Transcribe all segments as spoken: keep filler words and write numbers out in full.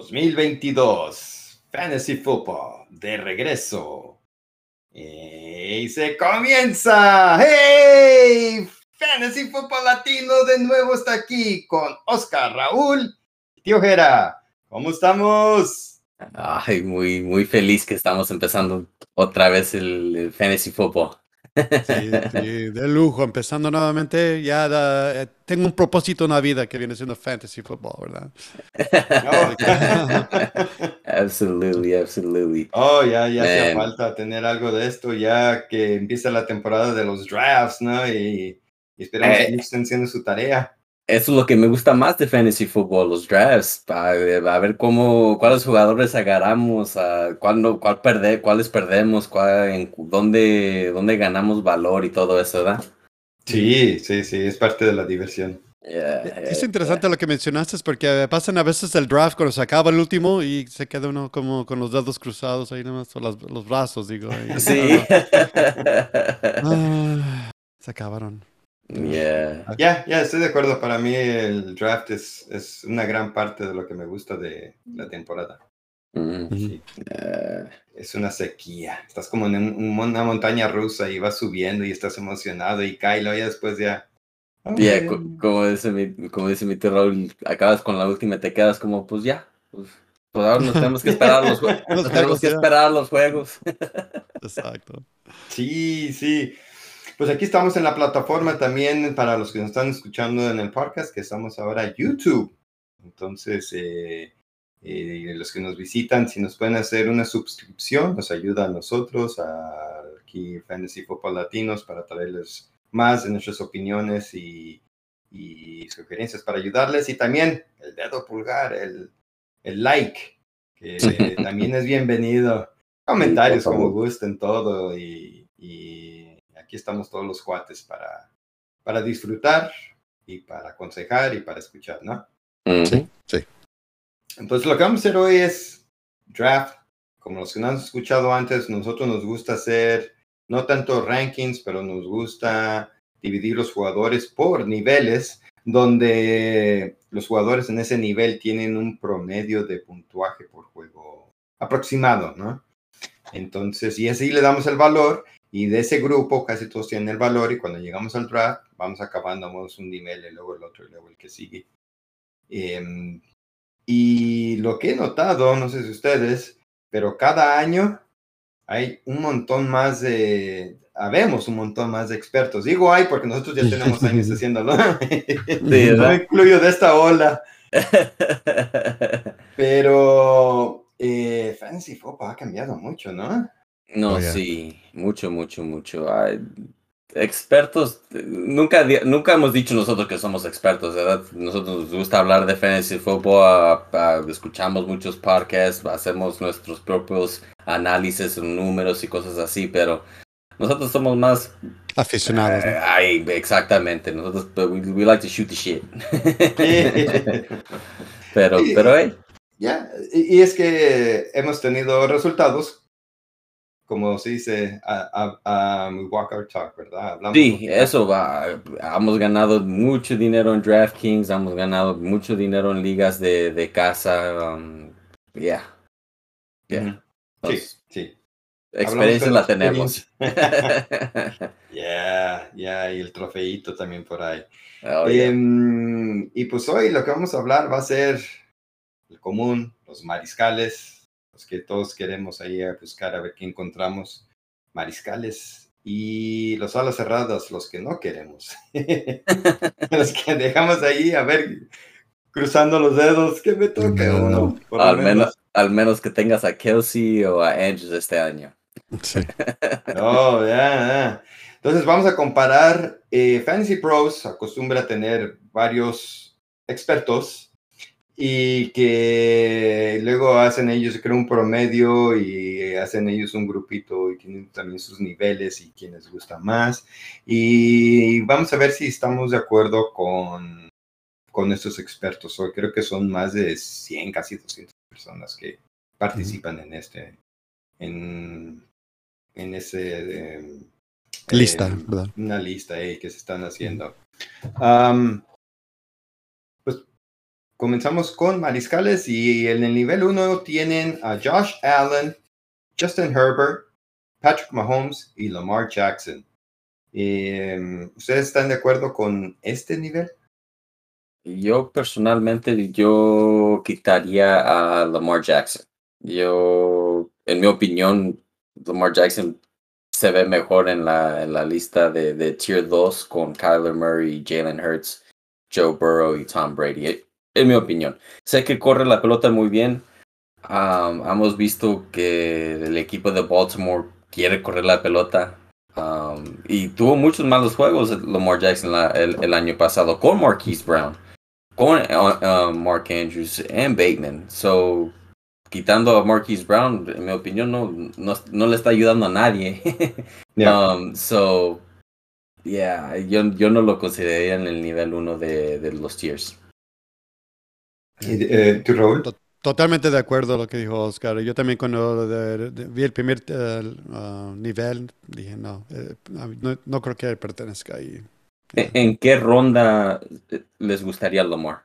dos mil veintidós, Fantasy Football, de regreso. Y se comienza. ¡Hey! Fantasy Football Latino de nuevo está aquí con Oscar, Raúl, Tío Jera. ¿Cómo estamos? Ay, muy, muy feliz que estamos empezando otra vez el, el Fantasy Football. Sí, sí, de lujo, empezando nuevamente. Ya da, eh, tengo un propósito en la vida que viene siendo Fantasy Football, ¿verdad? Oh, Absolutely, absolutely. oh ya, ya hacía Man, falta tener algo de esto ya que empieza la temporada de los drafts, ¿no? Y, y esperamos que eh, estén haciendo su tarea. eso es lo que me gusta más de Fantasy Football, los drafts, a, a ver cómo, cuáles jugadores agarramos, a, cuál, no- cuál perde, cuáles perdemos, cuál, en, dónde, dónde ganamos valor y todo eso, ¿verdad? Sí, sí, sí, es parte de la diversión. Yeah, Eh, yeah, Es interesante lo que mencionaste porque pasan a veces el draft cuando se acaba el último y se queda uno como con los dedos cruzados ahí nomás, o las- los brazos, digo. Ahí, sí. ah, se acabaron. Yeah. Ya, ya, estoy de acuerdo. Para mí el draft es, es una gran parte de lo que me gusta de la temporada. Mm, Sí, uh, es una sequía. Estás como en un- una montaña rusa y vas subiendo y estás emocionado y cae, y luego ya después ya... Yeah, okay. co- como dice mi, como dice mi tío Raúl, acabas con la última y te quedas como, pues ya, pues, pues ahora nos tenemos que esperar los, jue- Los nos tenemos juegos, que ya. esperar los juegos. Exacto. Sí, sí. Pues aquí estamos en la plataforma también para los que nos están escuchando en el podcast, que estamos ahora en YouTube. Entonces, eh, eh, los que nos visitan, si nos pueden hacer una suscripción, nos ayuda a nosotros, a aquí Fantasy Football Latinos, para traerles más de nuestras opiniones y, y sugerencias para ayudarles. Y también el dedo pulgar, el, el like, que también es bienvenido. Comentarios por como favor. gusten, todo. Y, y aquí estamos todos los cuates para, para disfrutar y para aconsejar y para escuchar, ¿no? Mm, Sí, sí. Entonces lo que vamos a hacer hoy es draft. Como los que no han escuchado antes, nosotros nos gusta hacer no tanto rankings, pero nos gusta dividir los jugadores por niveles, donde los jugadores en ese nivel tienen un promedio de puntuaje por juego aproximado, ¿no? Entonces, y así le damos el valor, y de ese grupo casi todos tienen el valor, y cuando llegamos al draft, vamos acabando un nivel, y luego el otro, y luego el que sigue. Eh, y lo que he notado, no sé si ustedes, pero cada año hay un montón más de, habemos un montón más de expertos. Digo hay porque nosotros ya tenemos años haciéndolo. sí, No me ¿verdad? incluyo de esta ola. Pero eh, Fantasy Football ha cambiado mucho, ¿no? No, Oh, yeah. sí, mucho, mucho, mucho. Ay, expertos, eh, nunca, di- nunca hemos dicho nosotros que somos expertos, ¿verdad? Nosotros nos gusta hablar de fantasy football, ah, ah, escuchamos muchos podcasts, hacemos nuestros propios análisis en números y cosas así, pero nosotros somos más, Aficionados, eh, ¿no? ay, exactamente, nosotros but we, we like to shoot the shit. Pero, pero, Y, hey, ya, y, y es que hemos tenido resultados, como se dice, a, a, a we walk our talk, ¿verdad? Hablamos lo sí, que eso va. Hemos ganado mucho dinero en DraftKings, hemos ganado mucho dinero en ligas de, de casa. Um, yeah, yeah. uh-huh. Sí, Nos- sí. Hablamos experiencia con la tenemos. experiencia. Ya, ya, y el trofeito también por ahí. Oh, yeah. Em, y pues hoy lo que vamos a hablar va a ser el común, los mariscales, los que todos queremos ahí a buscar a ver qué encontramos. Mariscales y los alas cerradas, los que no queremos. Los que dejamos ahí a ver, cruzando los dedos, que me toque uno, por lo Al menos, menos. al menos que tengas a Kelsey o a Andrews este año. Sí. Oh, ya, ya. Entonces vamos a comparar. eh, Fantasy Pros acostumbra a tener varios expertos y que luego hacen ellos, creo, un promedio y hacen ellos un grupito y tienen también sus niveles y quien les gusta más. Y vamos a ver si estamos de acuerdo con, con estos expertos. Hoy creo que son más de cien, casi doscientas personas que participan en este, en, en ese... eh, Lista, eh, ¿verdad? una lista eh, que se están haciendo. Um, pues comenzamos con mariscales y en el nivel uno tienen a Josh Allen, Justin Herbert, Patrick Mahomes y Lamar Jackson. Eh, ¿Ustedes están de acuerdo con este nivel? Yo personalmente, yo quitaría a Lamar Jackson. Yo, en mi opinión, Lamar Jackson se ve mejor en la, en la lista de, de Tier dos con Kyler Murray, Jalen Hurts, Joe Burrow y Tom Brady. En mi opinión. Sé que corre la pelota muy bien. Um, hemos visto que el equipo de Baltimore quiere correr la pelota. Um, y tuvo muchos malos juegos Lamar Jackson la, el, el año pasado con Marquise Brown, con uh, uh, Mark Andrews and Bateman. So, quitando a Marquise Brown, en mi opinión, no, no, no le está ayudando a nadie. Yeah. um, so, yeah, yo, yo no lo consideraría en el nivel uno de, de los tiers. ¿Y, eh, ¿Tú, Raúl? Totalmente de acuerdo a lo que dijo Oscar. Yo también cuando de, de, vi el primer uh, uh, nivel, dije, no, eh, no, no creo que él pertenezca ahí. ¿En, ¿En qué ronda les gustaría Lamar?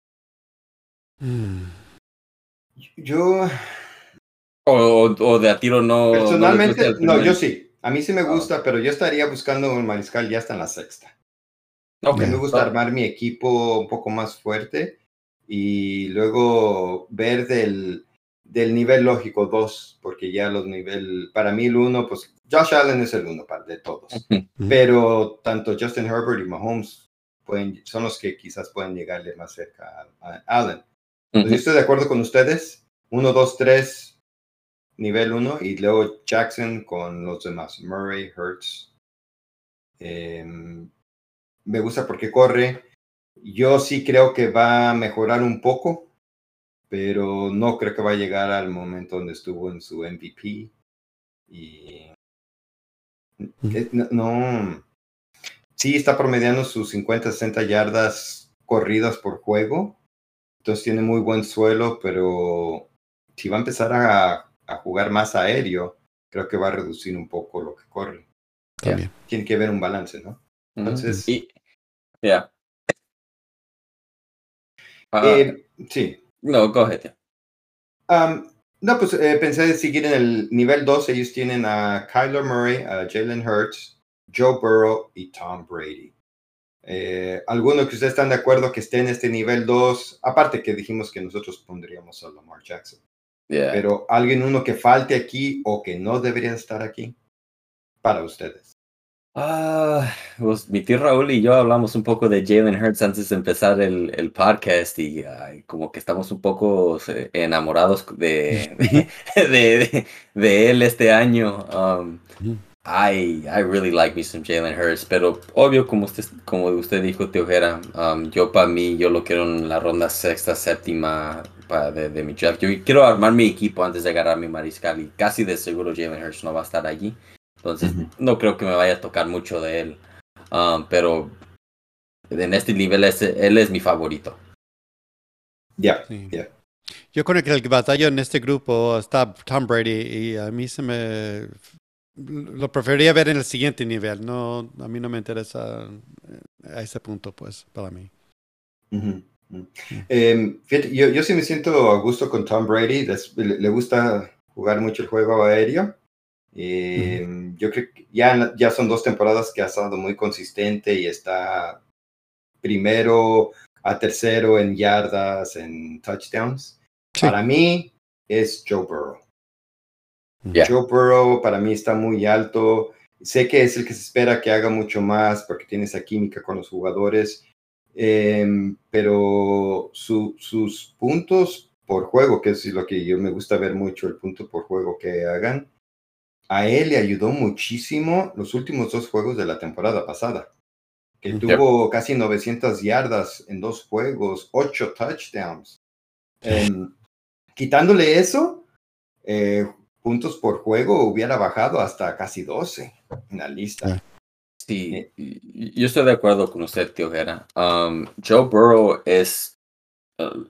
Mm. Yo... O, o, o de a tiro no... Personalmente, no, no, yo sí. A mí sí me gusta, oh. pero yo estaría buscando un mariscal ya hasta en la sexta. Okay. A mí me gusta armar mi equipo un poco más fuerte y luego ver del, del nivel lógico dos, porque ya los niveles, para mí el uno, pues Josh Allen es el uno de todos, uh-huh. Pero tanto Justin Herbert y Mahomes pueden, son los que quizás pueden llegarle más cerca a, a Allen. Entonces, uh-huh. Estoy de acuerdo con ustedes, uno, dos, tres, nivel uno, y luego Jackson con los demás, Murray, Hurts. Eh, me gusta porque corre. Yo sí creo que va a mejorar un poco, pero no creo que va a llegar al momento donde estuvo en su M V P. Y no, no sí está promediando sus cincuenta, sesenta yardas corridas por juego. Entonces tiene muy buen suelo, pero si va a empezar a, a jugar más aéreo, creo que va a reducir un poco lo que corre. También. Tiene que haber un balance, ¿no? Entonces... Y, yeah. Uh, eh, sí. No, cógete. Um, no, pues eh, pensé seguir en el nivel dos. Ellos tienen a Kyler Murray, a Jalen Hurts, Joe Burrow y Tom Brady. Eh, ¿Alguno que ustedes están de acuerdo que esté en este nivel dos? Aparte que dijimos que nosotros pondríamos a Lamar Jackson. Yeah. Pero ¿alguien uno que falte aquí o que no debería estar aquí para ustedes? Uh, pues, mi tío Raúl y yo hablamos un poco de Jalen Hurts antes de empezar el, el podcast y uh, como que estamos un poco enamorados de, de, de, de él este año. Um, I, I really like me some Jalen Hurts, pero obvio, como usted, como usted dijo, tío Jera, um, yo para mí, yo lo quiero en la ronda sexta, séptima pa, de, de mi draft. Yo quiero armar mi equipo antes de agarrar mi mariscal y casi de seguro Jalen Hurts no va a estar allí. Entonces, uh-huh. no creo que me vaya a tocar mucho de él. Um, pero en este nivel, es, él es mi favorito. Ya, yeah, sí. yeah. Yo con el que batallo en este grupo está Tom Brady y a mí se me... Lo preferiría ver en el siguiente nivel. No, a mí no me interesa a ese punto, pues, para mí. Uh-huh. Uh-huh. Eh, fíjate, yo, yo sí me siento a gusto con Tom Brady. Les, le, le gusta jugar mucho el juego aéreo. Eh, uh-huh. Yo creo que ya, ya son dos temporadas que ha estado muy consistente y está primero a tercero en yardas, en touchdowns. Sí. Para mí es Joe Burrow. Yeah. Joe Burrow para mí está muy alto. Sé que es el que se espera que haga mucho más porque tiene esa química con los jugadores, eh, pero su, sus puntos por juego, que es lo que yo me gusta ver mucho, el punto por juego que hagan, a él le ayudó muchísimo los últimos dos juegos de la temporada pasada, que yeah. tuvo casi novecientas yardas en dos juegos, ocho touchdowns. Eh, quitándole eso, eh, puntos por juego hubiera bajado hasta casi doce en la lista. Sí, eh. yo estoy de acuerdo con usted, tío Jera. Um, Joe Burrow es... Uh,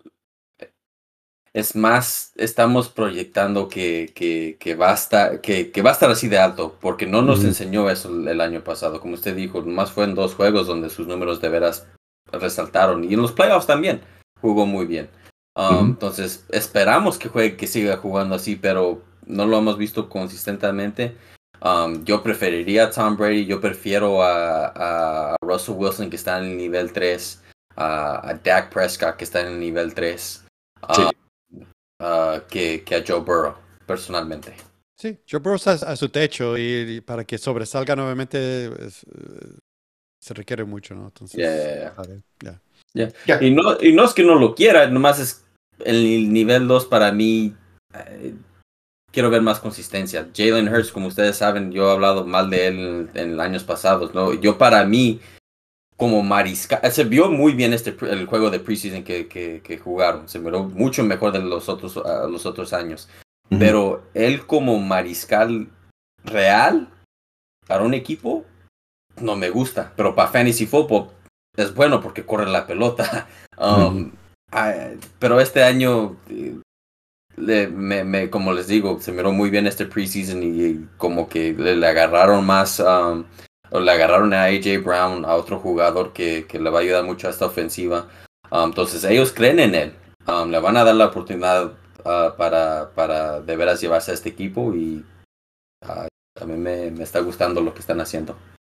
Es más, estamos proyectando que, que, que, va a estar, que, que va a estar así de alto, porque no nos uh-huh. enseñó eso el, el año pasado. Como usted dijo, más fue en dos juegos donde sus números de veras resaltaron. Y en los playoffs también. jugó muy bien. Um, Ujú. Entonces, esperamos que juegue, que siga jugando así, pero no lo hemos visto consistentemente. Um, yo preferiría a Tom Brady, yo prefiero a, a Russell Wilson, que está en el nivel tres, a, a Dak Prescott, que está en el nivel tres, Sí. uh, que, que a Joe Burrow, personalmente. Sí, Joe Burrow está a su techo y, y para que sobresalga nuevamente es, eh, se requiere mucho, ¿no? Entonces, Yeah. vale, ya. Yeah. Ya. Y, no, y no es que no lo quiera, nomás es el nivel dos para mí. eh, quiero ver más consistencia. Jalen Hurts, como ustedes saben, yo he hablado mal de él en, en años pasados, ¿no? Yo para mí, como mariscal, se vio muy bien este pre- el juego de preseason que, que, que jugaron. Se miró mucho mejor de los otros, ah, los otros años. Ujú. Pero él como mariscal real para un equipo no me gusta. Pero para fantasy football es bueno porque corre la pelota. Ujú. Um, ah, pero este año eh, le- me, me- como les digo, se miró muy bien este preseason y, y como que le, le agarraron más, um, o le agarraron a A J Brown, a otro jugador que, que le va a ayudar mucho a esta ofensiva. Um, entonces ellos creen en él. Um, le van a dar la oportunidad uh, para, para de veras llevarse a este equipo y uh, a mí me, me está gustando lo que están haciendo.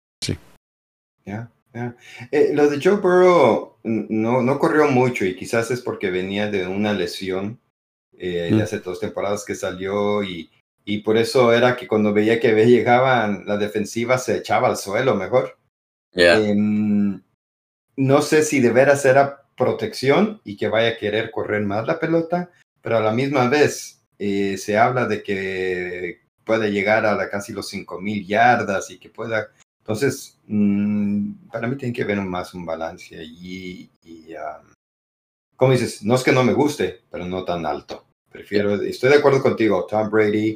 Ya, ya. Eh, lo de Joe Burrow n- no, no corrió mucho y quizás es porque venía de una lesión eh, de Mm. hace dos temporadas que salió y, y por eso era que cuando veía que ve- llegaban la defensiva se echaba al suelo mejor. Yeah. Em, no sé si de veras era protección y que vaya a querer correr más la pelota, pero a la misma vez eh, se habla de que puede llegar a la, casi los cinco mil yardas y que pueda. Entonces, mmm, para mí tiene que haber más un balance allí. Y, um, como dices, no es que no me guste, pero no tan alto. Prefiero, estoy de acuerdo contigo, Tom Brady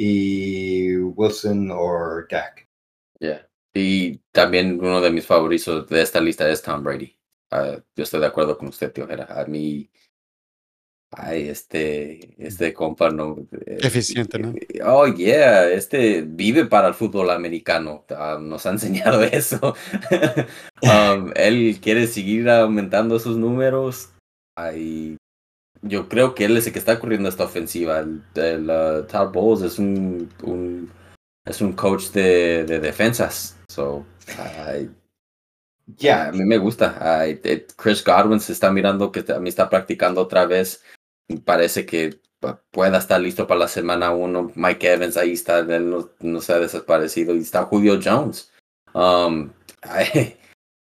y Wilson o Dak. Yeah. Y también uno de mis favoritos de esta lista es Tom Brady. Ah, yo estoy de acuerdo con usted, tío Jera. A mí, ay, este, este compa no. eh, Eficiente, ¿no? oh, yeah, este vive para el fútbol americano. Ah, nos ha enseñado eso. Um, él quiere seguir aumentando sus números. Ay, yo creo que él es el que está corriendo esta ofensiva. El, el, uh, Todd Bowles es un, un es un coach de, de defensas. So, ay, Ya, a mí me gusta. Ay, eh, Chris Godwin se está mirando que a mí está practicando otra vez. Parece que pa- pueda estar listo para la semana uno. Mike Evans ahí está, él no, no se ha desaparecido. Y está Julio Jones. Um, ay,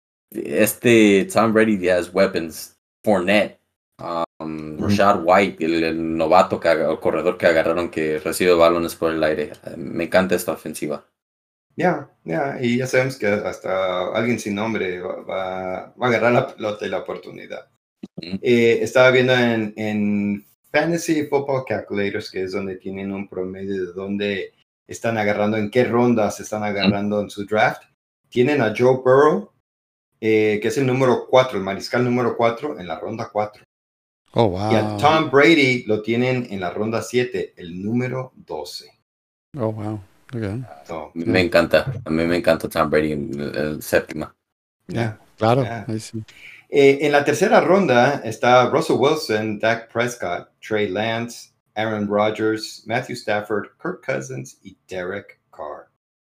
este Tom Brady ya has weapons. Fournette. Um, ujú. Rashad White, el, el novato, que, aga- el corredor que agarraron que recibe balones por el aire. Me encanta esta ofensiva. Ya, ya, y ya sabemos que hasta alguien sin nombre va, va- va a agarrar la pelota y la oportunidad. Mm. Eh, estaba viendo en, en Fantasy Football Calculators, que es donde tienen un promedio de dónde están agarrando, en qué rondas están agarrando en su draft. Tienen a Joe Burrow, eh, que es el número cuatro, el mariscal número cuatro en la ronda cuatro. Oh, Y a wow. Tom Brady lo tienen en la ronda siete, el número doce. Oh, wow. Okay. So, Me Yeah. encanta, a mí me encanta Tom Brady en el, el séptima. Yeah. ya, Claro. ya. Ahí sí. Eh, en la tercera ronda está Russell Wilson, Dak Prescott, Trey Lance, Aaron Rodgers, Matthew Stafford, Kirk Cousins y Derek Carr.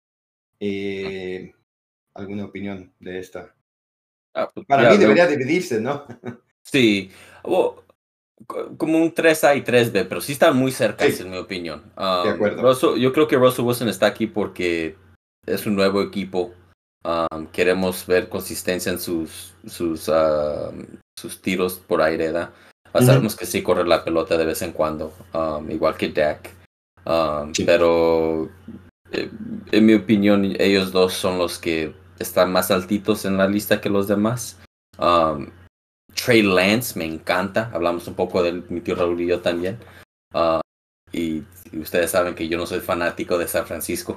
Eh, ¿Alguna opinión de esta? Ah, pues, Para ya, mí me- debería dividirse, ¿no? sí, o- co- como un tres A y tres B, pero sí están muy cercas Sí, en mi opinión. de Um, acuerdo. Russell- yo creo que Russell Wilson está aquí porque es un nuevo equipo. Um, queremos ver consistencia en sus, sus, ah, sus tiros por aire, ¿verdad? Ah, Ujú. sabemos que sí corre la pelota de vez en cuando, um, igual que Dak. Um, Sí. pero eh, en mi opinión, ellos dos son los que están más altitos en la lista que los demás. Um, Trey Lance me encanta. Hablamos un poco de mi tío Raúl y yo también. Uh, y, y ustedes saben que yo no soy fanático de San Francisco.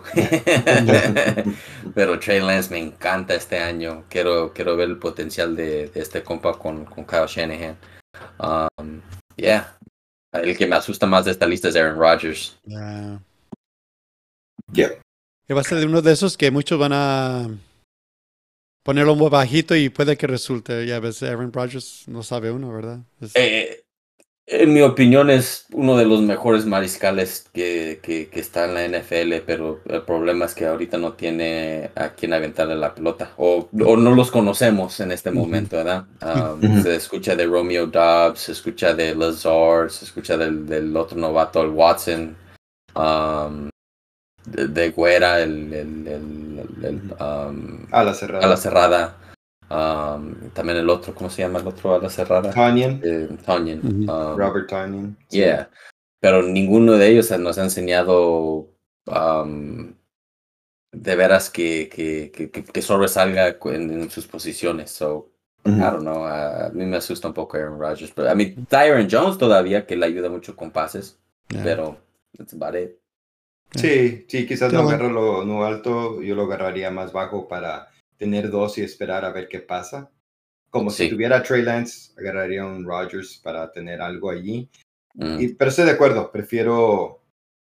Pero Trey Lance me encanta este año. Quiero, quiero ver el potencial de, de este compa con, con Kyle Shanahan. Um, yeah. El que me asusta más de esta lista es Aaron Rodgers. Yeah. Yeah. Que va a ser uno de esos que muchos van a ponerlo muy bajito y puede que resulte. Ya ves, Aaron Rodgers no sabe uno, ¿verdad? Es- Eh, en mi opinión es uno de los mejores mariscales que, que, que está en la N F L, pero el problema es que ahorita no tiene a quien aventarle la pelota, o, o no los conocemos en este Ujú. momento, ¿verdad? Um, Ujú. Se escucha de Romeo Doubs, se escucha de Lazard, se escucha del, del otro novato, el Watson, um, de, de Güera, el, el, el, el- el, um, A la a cerrada. la cerrada. Um, también el otro, ¿cómo se llama el otro a la cerrada? Tonyan, Eh, Tonyan. Ujú. Um, Robert Tonyan. sí. Yeah, pero ninguno de ellos nos ha enseñado um, de veras que, que, que, que- que sobresalga cu- en, en sus posiciones. So, I Ujú. don't know. A mí me asusta un poco Aaron Rodgers. Pero a mí, Tyron Jones todavía, que le ayuda mucho con pases. Yeah. Pero, that's about it. Sí, sí, quizás Qué no bueno. agarro lo no alto, yo lo agarraría más bajo para tener dos y esperar a ver qué pasa. Como si Sí. tuviera a Trey Lance, agarraría un Rodgers para tener algo allí. Mm. Y, pero estoy de acuerdo, prefiero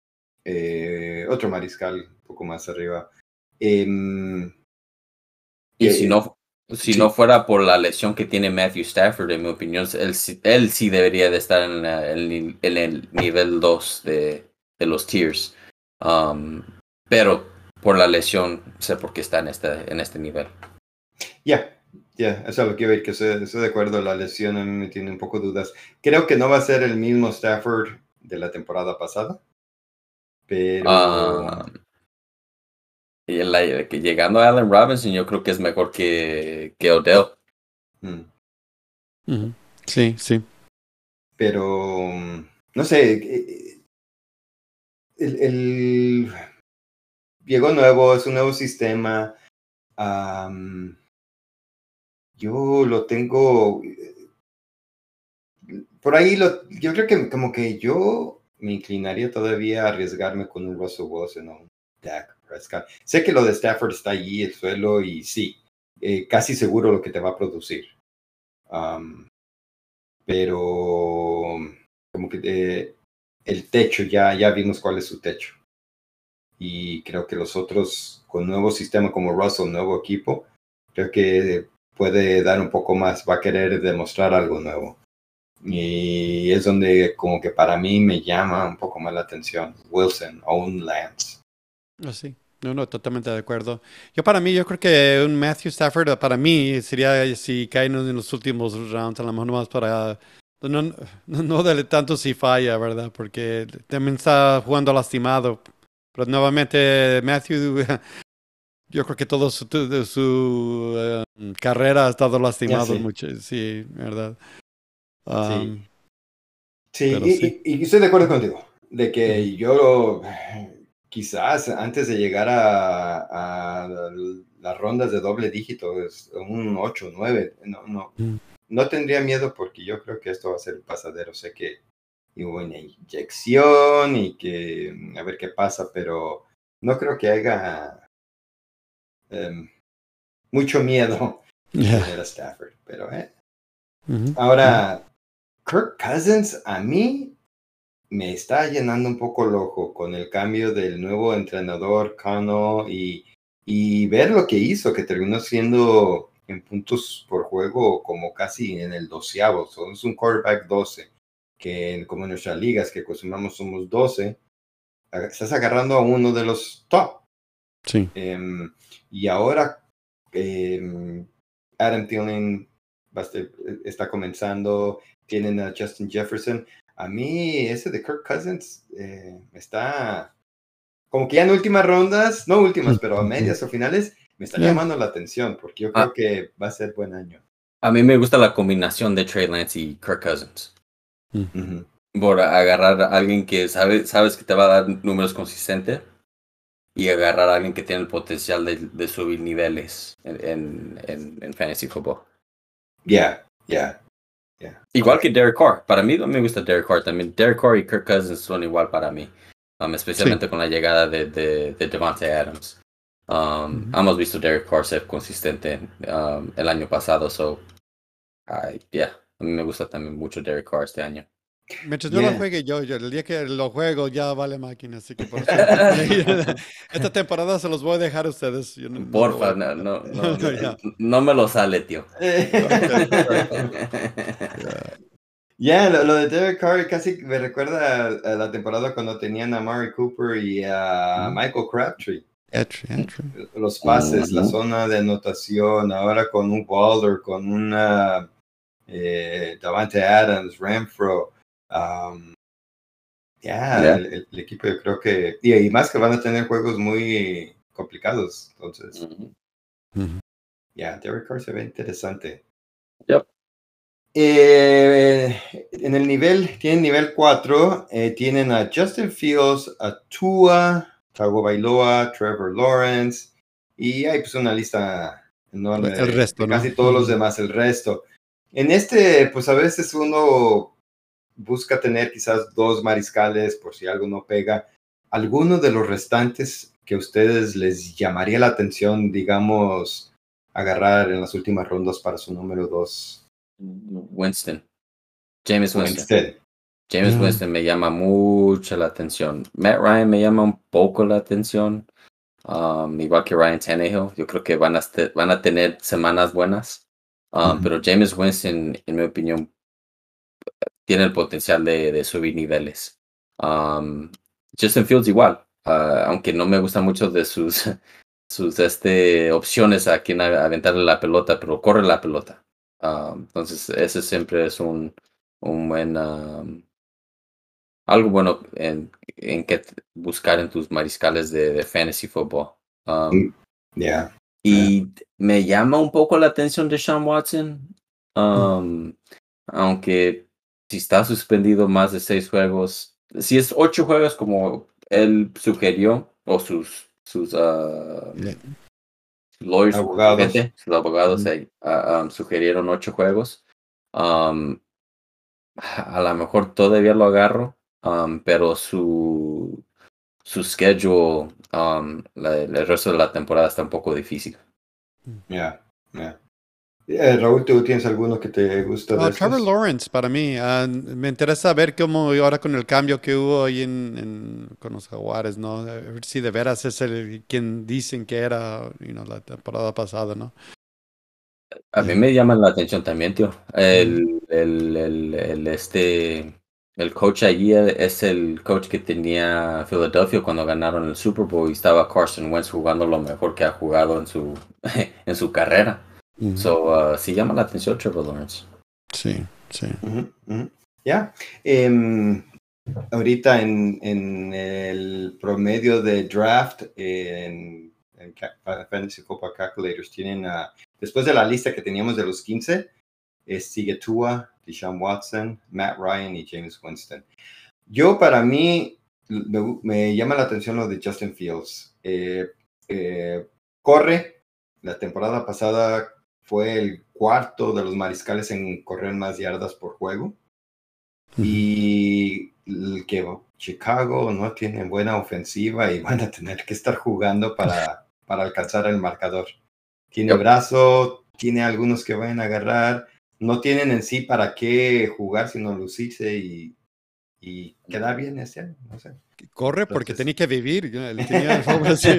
eh, otro mariscal un poco más arriba. Em, Y que- si no, si sí. no fuera por la lesión que tiene Matthew Stafford, en mi opinión, él, sí- él sí debería de estar en, la- el ni- en el nivel dos de, de los tiers. Um, pero por la lesión, sé por qué está en este, en este nivel. Ya, ya, eso es lo que iba a ir, que estoy, estoy de acuerdo, la lesión a mí me tiene un poco dudas. Creo que no va a ser el mismo Stafford de la temporada pasada, pero... Ah, y la- que llegando a Allen Robinson, yo creo que es mejor que, que Odell. mm, Ujú. Sí, sí. pero, mm, no sé, eh, el, el- llegó nuevo, es un nuevo sistema. am, yo lo tengo, eh, por ahí, lo, yo creo que como que yo me inclinaría todavía a arriesgarme con un Russell Wilson o un Dak Prescott. Sé que lo de Stafford está allí, el suelo, y sí, eh, casi seguro lo que te va a producir. Am, pero como que eh, el techo, ya, ya vimos cuál es su techo. Y creo que los otros, con nuevo sistema como Russell, nuevo equipo, creo que puede dar un poco más, va a querer demostrar algo nuevo. Y es donde como que para mí me llama un poco más la atención Wilson o un Lance. Ah, sí. No, no, totalmente de acuerdo. Yo para mí, yo creo que un Matthew Stafford para mí sería si caen en los últimos rounds, a lo mejor nomás para no, no, no darle tanto si falla, ¿verdad? Porque también está jugando lastimado. Pero nuevamente Matthew, yo creo que toda su, tu- su eh, carrera ha estado lastimado Ya, sí. mucho, sí, ¿verdad? Sí. Um, Sí, pero y, sí. y- y estoy de acuerdo contigo, de Ujú. que yo quizás antes de llegar a, a las rondas de doble dígito, es un ocho, nueve, no, no, Mm. no tendría miedo porque yo creo que esto va a ser pasadero. Sé que hubo una inyección y que mm, a ver qué pasa, pero no creo que haya em, mucho miedo Yeah. tener a Stafford. Pero, eh. Ujú. Ahora, Kirk Cousins a mí me está llenando un poco el ojo con el cambio del nuevo entrenador Cano y, y ver lo que hizo, que terminó siendo en puntos por juego como casi en el doceavo. So, es un quarterback doce, que como en nuestras ligas que acostumbramos somos doce, estás agarrando a uno de los top. Sí. Em, y ahora em, Adam Thielen va a estar- está comenzando, tienen a Justin Jefferson. A mí ese de Kirk Cousins eh, está como que ya en últimas rondas, no últimas, pero a medias o finales, me está Yeah. llamando la atención porque yo Ah. creo que va a ser buen año. A mí me gusta la combinación de Trey Lance y Kirk Cousins. Ujú. Por agarrar a alguien que sabe, sabes que te va a dar números consistentes y agarrar a alguien que tiene el potencial de, de subir niveles en, en, en, en fantasy football. Ya, ya, ya. Igual que Derek Carr. Para mí no me gusta Derek Carr también. Derek Carr y Kirk Cousins son igual para mí. Um, especialmente con la llegada de, de, de Devontae Adams. Um, Ujú. Hemos visto Derek Carr ser consistente um, el año pasado. So, uh, yeah, a mí me gusta también mucho Derek Carr este año. Mientras no lo Yeah. juegue yo, yo, el día que lo juego ya vale máquina, así que por eso esta temporada se los voy a dejar a ustedes. Yo no, no lo voy Porfa, a no, jugar. no, no, no, Ya. no me lo sale, tío. Ok, perfecto. Ya. Ya, lo, lo de Derek Carr casi me recuerda a, a la temporada cuando tenían a Mari Cooper y a Ujú. Michael Crabtree. Etche, etche. Los pases, la Ujú. zona de anotación, ahora con un Waller, con una eh, Davante Adams, Renfro. Um, ya, Ya. el, el- el equipo yo creo que... Y, y más que van a tener juegos muy complicados. Entonces, Ujú. Ujú. ya, Derek Carr se ve interesante. Yep. Eh, en el nivel, tienen nivel cuatro, eh, tienen a Justin Fields, a Tua, Tagovailoa, Trevor Lawrence, y hay pues una lista enorme El de, resto, de ¿no? casi todos los Ujú. demás, el resto. En este, pues a veces uno busca tener quizás dos mariscales por si algo no pega. ¿Alguno de los restantes que a ustedes les llamaría la atención, digamos, agarrar en las últimas rondas para su número dos? Winston. James Winston. Winstead. James Ya. Winston me llama mucho la atención. Matt Ryan me llama un poco la atención. Um, igual que Ryan Tannehill. Yo creo que van a, este- van a tener semanas buenas. Um, Ujú. Pero James Winston, en mi opinión, tiene el potencial de, de subir niveles. Um, Justin Fields igual. Uh, aunque no me gustan mucho de sus, sus este, opciones a quien a- aventarle la pelota, pero corre la pelota. Um, entonces, ese siempre es un, un buen... um, algo bueno en, en que t- buscar en tus mariscales de, de fantasy football. Um, Yeah. y t- me llama un poco la atención de Sean Watson, Ujú. um, aunque si está suspendido más de seis juegos, si es ocho juegos como él sugirió, o sus, sus ah, Ya. lawyers, su Abogados. gente, sus abogados Ujú. eh, ah, um, sugirieron ocho juegos. Um, a lo mejor todavía lo agarro, um, pero su, su schedule, um, la- el resto de la temporada está un poco difícil. Yeah. Yeah. Eh, Raúl, ¿tú tienes alguno que te gusta de Ah, Trevor estos? Lawrence para mí. Ah, me interesa ver cómo ahora con el cambio que hubo ahí en, en- con los Jaguares, ¿no? A ver si de veras es el quien dicen que era, you know, la temporada pasada, ¿no? A mí Ya. me llama la atención también, tío. Ujú. El, el, el, el, este, el coach allí es el coach que tenía Philadelphia cuando ganaron el Super Bowl y estaba Carson Wentz jugando lo mejor que ha jugado en su, en su carrera. Ujú. So, uh, sí llama la atención Trevor Lawrence. Sí, sí. Ujú, ujú. Ya. Em, ahorita en, en el promedio de draft en, en Ca- Fantasy Football Calculators tienen, ah, después de la lista que teníamos de los quince, es sigue Tua, Deshaun Watson, Matt Ryan y James Winston. Yo, para mí, me, me llama la atención lo de Justin Fields. Eh, eh, corre, la temporada pasada fue el cuarto de los mariscales en correr más yardas por juego. Ujú. Y el que Chicago no tiene buena ofensiva y van a tener que estar jugando para, para alcanzar el marcador. Tiene Yep. brazo, tiene algunos que van a agarrar, no tienen en sí para qué jugar sino lucirse y, y quedar bien este año, no sé. Corre porque Entonces, tenía que vivir. ya, Le tenía el pobre así.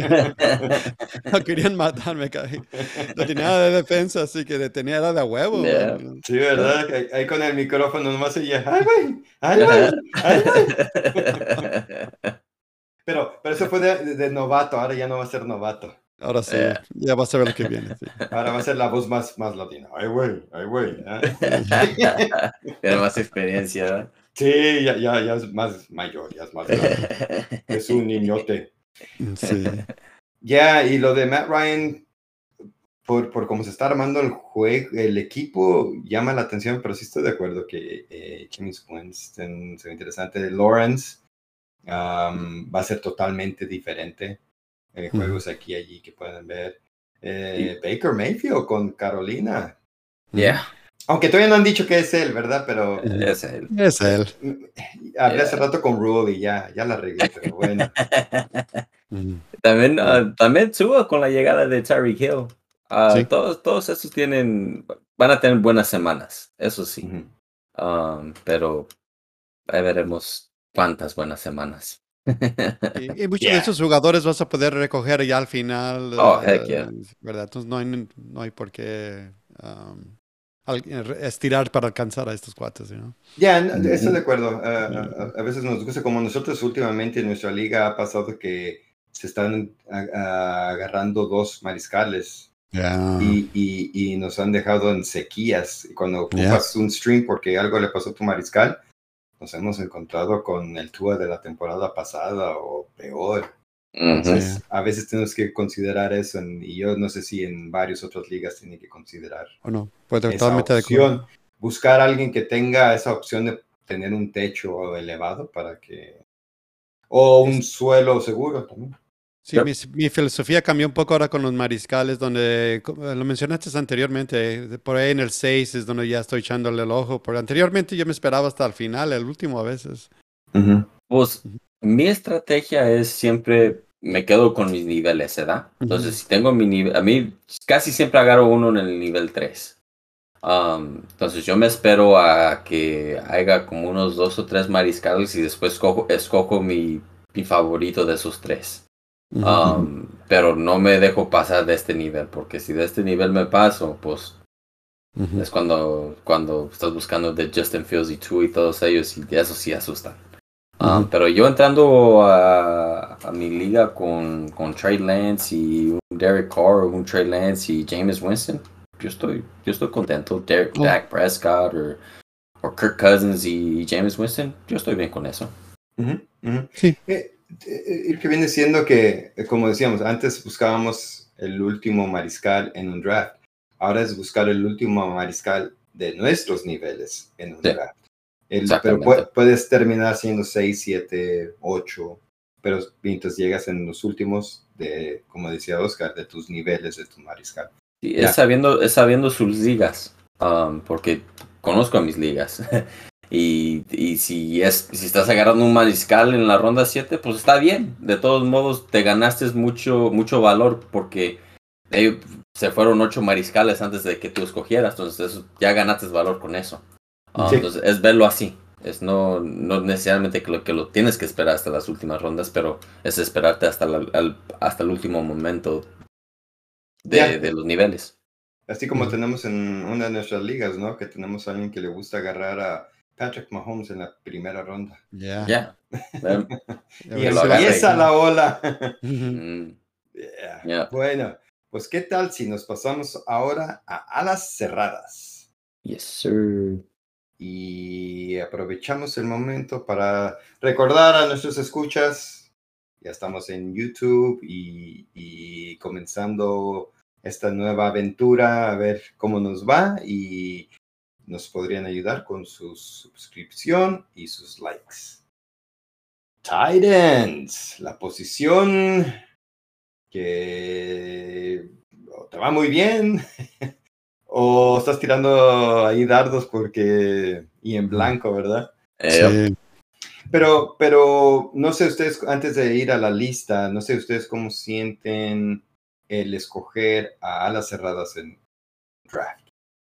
No querían matarme, caí. No tenía nada de defensa, así que le tenía era de a huevo, Yeah. man. sí, ¿verdad? Ahí, ahí con el micrófono nomás ella, ¡ay, güey! ¡Ay, güey! ¡Ay, güey! Pero, pero eso fue de, de- de novato, ahora ya no va a ser novato. Ahora sí, Yeah. ya vas a ver lo que viene. Sí. Ahora va a ser la voz más, más latina. ¡Ay, güey! ¡Ay, güey! ¿ah? Tiene más experiencia, Sí, ya, ya, ya es más mayor, ya es más grande. ¿verdad? Es un niñote. Sí. Ya, y lo de Matt Ryan, por, por cómo se está armando el juego, el equipo llama la atención, pero sí estoy de acuerdo que eh, James Winston se ve interesante. Lawrence um, va a ser totalmente diferente. Eh, Ujú. juegos aquí y allí que pueden ver. Eh, Baker Mayfield con Carolina. Yeah. Aunque todavía no han dicho que es él, ¿verdad? Pero Ujú. Es él. Es él. hablé Yeah. hace rato con Rule y ya, ya la arreglé, pero bueno. Ujú. También, Sí. ah, también subo con la llegada de Tyreek Hill. Ah, Sí. todos, todos esos tienen, van a tener buenas semanas, eso sí. Ujú. Um, pero ahí veremos cuántas buenas semanas. Y, y muchos Yeah. de esos jugadores vas a poder recoger ya al final, Oh, uh, heck yeah. ¿verdad? Entonces no hay, no hay por qué um, al- estirar para alcanzar a estos cuates, ¿no? Ya, yeah, no, Ujú. estoy de acuerdo. Uh, a, a veces nos gusta, como nosotros últimamente en nuestra liga ha pasado que se están a, a, agarrando dos mariscales. Yeah. Y, y, y nos han dejado en sequías. Y cuando ocupas Yeah. un stream porque algo le pasó a tu mariscal, nos hemos encontrado con el Tua de la temporada pasada o peor. Entonces, Sí. a veces tenemos que considerar eso. En, y yo no sé si en varias otras ligas tienen que considerar ¿O no? Pues esa totalmente de opción. acuerdo. Buscar a alguien que tenga esa opción de tener un techo elevado para que... O un Es- suelo seguro también. Sí, mi, mi filosofía cambió un poco ahora con los mariscales, donde, como lo mencionaste anteriormente, de por ahí en el seis es donde ya estoy echándole el ojo, porque anteriormente yo me esperaba hasta el final, el último a veces. Uh-huh. Pues mi estrategia es siempre me quedo con mis niveles, ¿verdad? Entonces, Ujú. si tengo mi nivel, a mí casi siempre agarro uno en el nivel tres. Um, entonces yo me espero a que haya como unos dos o tres mariscales y después cojo, escojo mi, mi favorito de esos tres. Ujú. Um, pero no me dejo pasar de este nivel, porque si de este nivel me paso, pues Ujú. es cuando, cuando estás buscando de Justin Fields y Tua y todos ellos, y eso sí asustan. Um, Ujú. pero yo entrando a, a mi liga con, con Trey Lance y un Derek Carr, un Trey Lance y Jameis Winston, yo estoy, yo estoy contento. Derek, Oh. Dak Prescott o, o Kirk Cousins y Jameis Winston, yo estoy bien con eso. Uh-huh, uh-huh. Sí. Eh, eh, que viene siendo que, eh, como decíamos, antes buscábamos el último mariscal en un draft. Ahora es buscar el último mariscal de nuestros niveles en un Sí, draft. El, pero exactamente. pu- puedes terminar siendo seis, siete, ocho, pero mientras llegas en los últimos, de, como decía Oscar, de tus niveles de tu mariscal. Sí, Ya. es sabiendo, es sabiendo sus ligas, um, porque conozco a mis ligas. Y, y si es si estás agarrando un mariscal en la ronda siete, pues está bien. De todos modos, te ganaste mucho, mucho valor porque ellos se fueron ocho mariscales antes de que tú escogieras. Entonces, eso, ya ganaste valor con eso. Um, Sí. Entonces, es verlo así. Es no, no necesariamente que lo, que lo tienes que esperar hasta las últimas rondas, pero es esperarte hasta, la, al, hasta el último momento de, Ya. de los niveles. Así como Ujú. tenemos en una de nuestras ligas, ¿no? Que tenemos a alguien que le gusta agarrar a Patrick Mahomes en la primera ronda. Ya. Ya. Em, A Y ver que lo si va a agarre. empieza ser. la ola. Ujú. Mm, Yeah. yeah. Bueno, pues ¿qué tal si nos pasamos ahora a alas cerradas? Yes, sir. Y aprovechamos el momento para recordar a nuestros escuchas, ya estamos en YouTube y, y comenzando esta nueva aventura, a ver cómo nos va, y nos podrían ayudar con su suscripción y sus likes. Tight ends, la posición que te va muy bien o estás tirando ahí dardos porque y en blanco, ¿verdad? Eh, Sí. Pero, pero no sé ustedes, antes de ir a la lista, no sé ustedes cómo sienten el escoger a alas cerradas en draft.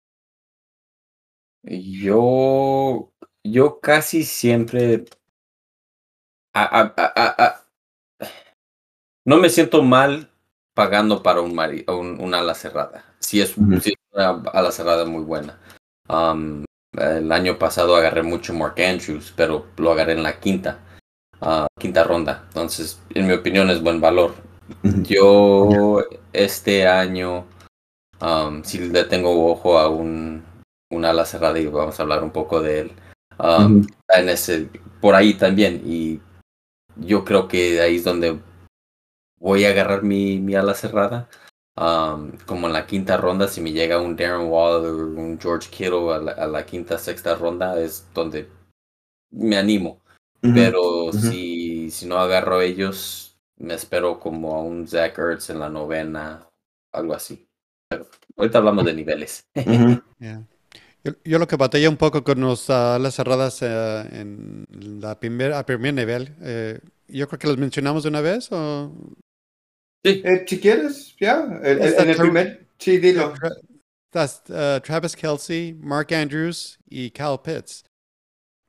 Yo, yo casi siempre a- a- a- a- a- no me siento mal pagando para un, mari- un, un ala cerrada. Si es, Ujú. si es una ala cerrada muy buena. Um, el año pasado agarré mucho Mark Andrews, pero lo agarré en la quinta, ah, quinta ronda. Entonces, en mi opinión, es buen valor. Yo este año um, sí le tengo ojo a un, un ala cerrada y vamos a hablar un poco de él. Um, Ujú. en ese, por ahí también. Y yo creo que ahí es donde voy a agarrar mi, mi ala cerrada. Um, como en la quinta ronda, si me llega un Darren Waller o un George Kittle a la, a la quinta, sexta ronda, es donde me animo. Ujú. Pero Ujú. si, si no agarro ellos, me espero como a un Zach Ertz en la novena, algo así. Pero ahorita hablamos de niveles. Ujú. Yeah. Yo, yo lo que batalla un poco con los ah, alas cerradas eh, en la primer, a primer nivel, eh, yo creo que los mencionamos de una vez o Sí. Eh, si quieres, ya, el- el- está en el Tra- primer, sí, eh, dilo. Tra- estás, ah, Travis Kelce, Mark Andrews y Kyle Pitts.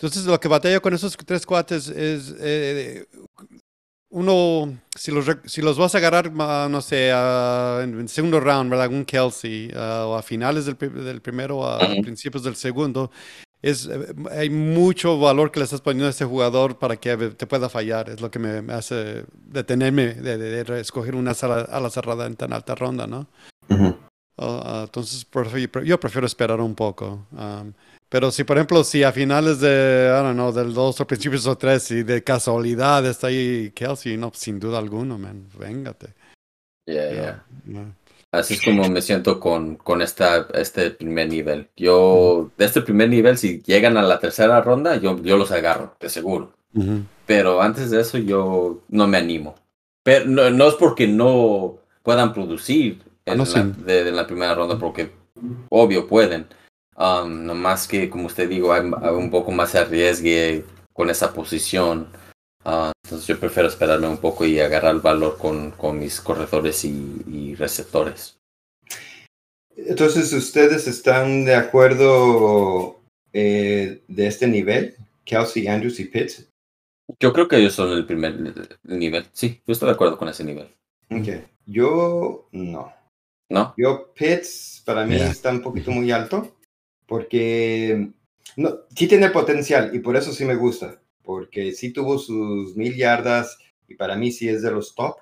Entonces, lo que batalla con esos tres cuates es, eh, uno, si los, rec- si los vas a agarrar, ah, no sé, ah, en el segundo round, ¿verdad? Un Kelsey, ah, o a finales del, pri- del primero o a Ujú. principios del segundo, es, eh, hay mucho valor que le estás poniendo a este jugador para que te pueda fallar. Es lo que me, me hace detenerme de, de- de escoger una sala, a la cerrada en tan alta ronda, ¿no? Ujú. Oh, ah, entonces, por eso yo, pre- yo prefiero esperar un poco. Um, pero si, por ejemplo, si a finales de, I don't know, del dos o principios o tres, y de casualidad está ahí Kelsey, no, sin duda alguna, man, véngate. Yeah, Pero, yeah. no. Así es como me siento con, con esta, este primer nivel. Ujú, Yo, de este primer nivel, si llegan a la tercera ronda, yo, yo los agarro, de seguro. ujú. Pero antes de eso, yo no me animo. Pero no, no es porque no puedan producir Ah, no, en la, sí. de, en la primera ronda, porque obvio pueden. Um, nomás que, como usted digo, hay, hay un poco más arriesgue con esa posición. Ah, entonces yo prefiero esperarme un poco y agarrar el valor con, con mis corredores y, y receptores. Entonces, ¿ustedes están de acuerdo eh, de este nivel? Kelsey, Andrews y Pitts. Yo creo que ellos son el primer nivel. Sí, yo estoy de acuerdo con ese nivel. Ok. Yo no. ¿No? Yo, Pitts, para mí Yeah. está un poquito muy alto, porque no, sí tiene potencial y por eso sí me gusta, porque sí tuvo sus mil yardas y para mí sí es de los top,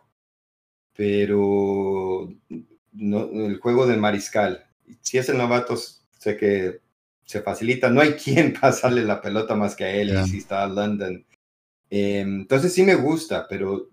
pero no, el juego del mariscal, si es el novato, sé que se facilita, no hay quien pasarle la pelota más que a él Yeah. y si está London. Eh, entonces sí me gusta, pero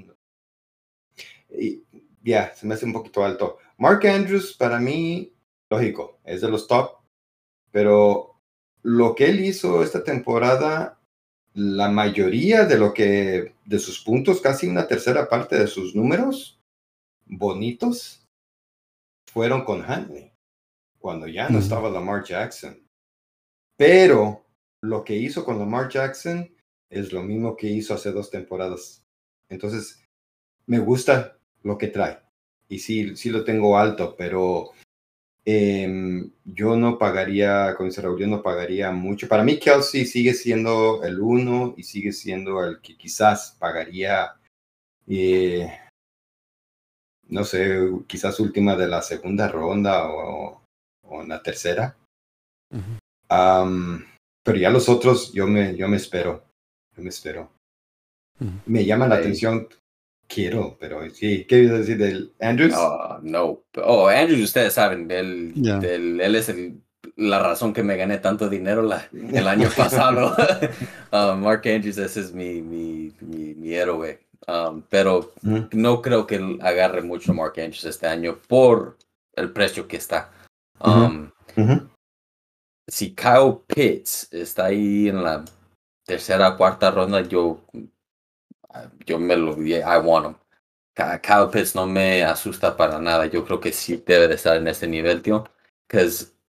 y, ya, se me hace un poquito alto. Mark Andrews, para mí, lógico, es de los top, pero lo que él hizo esta temporada, la mayoría de lo que, de sus puntos, casi una tercera parte de sus números bonitos, fueron con Huntley, cuando ya no Ujú. estaba Lamar Jackson. Pero lo que hizo con Lamar Jackson es lo mismo que hizo hace dos temporadas. Entonces, me gusta lo que trae. Y sí, sí lo tengo alto, pero eh, yo no pagaría, como dice Raúl, yo no pagaría mucho. Para mí, Kelsey sigue siendo el uno y sigue siendo el que quizás pagaría, eh, no sé, quizás última de la segunda ronda o, o en la tercera. Ujú. Um, pero ya los otros, yo me, yo me espero. Yo me espero. Ujú. Me llama la Ahí. atención. Quiero, pero sí. ¿Qué ibas a decir del Andrews? Ah, no. Oh, Andrews, ustedes saben, él, Yeah. él, él es el, la razón que me gané tanto dinero la, el año pasado. Ah, Mark Andrews, ese es mi, mi, mi, mi héroe. Um, pero Mm, no creo que él agarre mucho a Mark Andrews este año por el precio que está. ujú, Um, ujú, si Kyle Pitts está ahí en la tercera o cuarta ronda, yo, yo me lo vi. I want him. Ka- Kyle Pitts no me asusta para nada. Yo creo que sí debe de estar en este nivel, tío. Que